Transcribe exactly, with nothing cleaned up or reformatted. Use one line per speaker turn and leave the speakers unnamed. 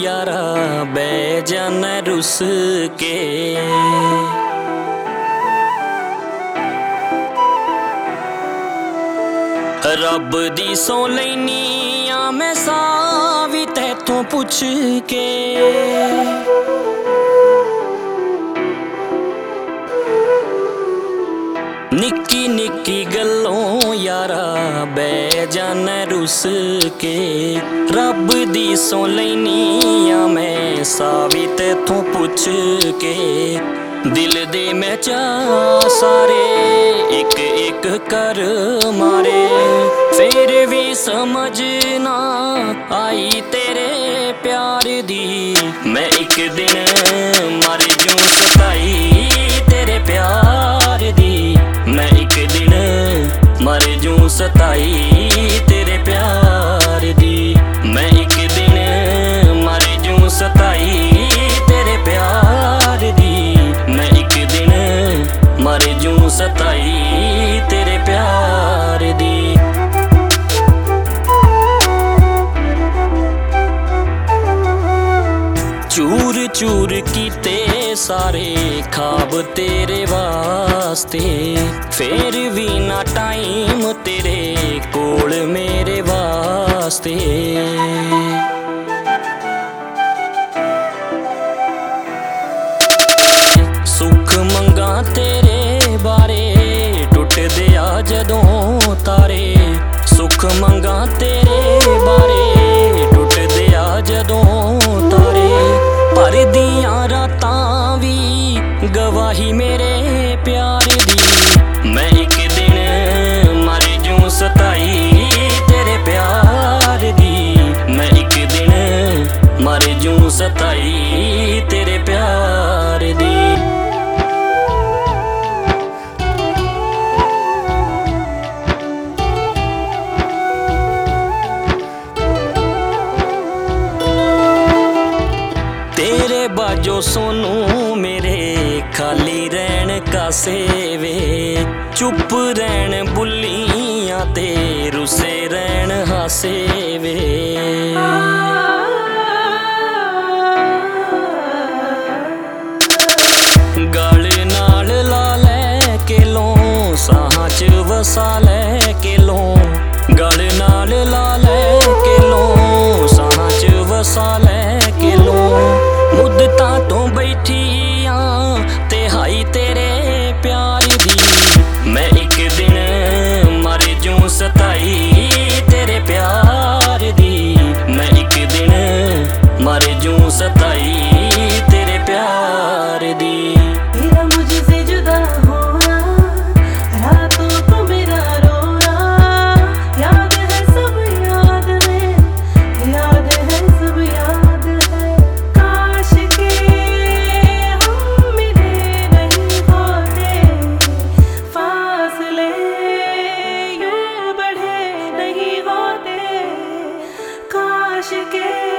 यारा बह जाना रुस के। रब दी सौ लैनी आ मैं सावी तैथों पुछ के। निक्की निक्की गल्लों यारा बह जाना रुस के। रब दी सौ लैनी आ मैं सावी तैथों पुछ के। दिल दे मैं चा सारे एक एक कर मारे, फिर भी समझ ना आई तेरे प्यार दी। मैं एक दिन मर जूं सताई तेरे प्यार दी। मैं एक दिन मर जूं सताई तेरे प्यार दी। मैं एक दिन मर जूं सताई तेरे प्यार दी। मैं एक दिन मर जूं सताई तेरे प्यार दी। चूर चूर कीते सारे ख्वाब तेरे वास्ते, फिर भी ना टाइम तेरे कोल मेरे वास्ते। सुख मंगा तेरे बारे टुट दिया जदों तारे। सुख मंगा तेरे बारे टुट दिया जदों तारे। पर दियां रातां भी गवाही मेरे प्यार दी। मैं एक दिन मर जूं सताई तेरे प्यार दी। मैं एक दिन मर जूं सताई तेरे प्यार दी। तेरे बाजो सोनू मेरे खाली रहन कासे वे। चुप रहन बुल्लियां ते रुसे रहन हासे वे। गल नाल ला लै केलों साहां च वसा लै केलों। गल नाल ला लै केलों साहां च वसा लै केलों। मुद्दतां तो बैठी आ तिहाई तेरे प्यार दी। मैं एक दिन मर जूं सताई तेरे प्यार दी। मैं एक दिन मर जूं सताई तेरे प्यार दी।
तेरा मुझसे जुदा होना, रातों को मेरा रोना। याद है सब याद है, याद है सब याद है। काश के हम मिले नहीं होते, फासले यूं बढ़े नहीं होते। काश के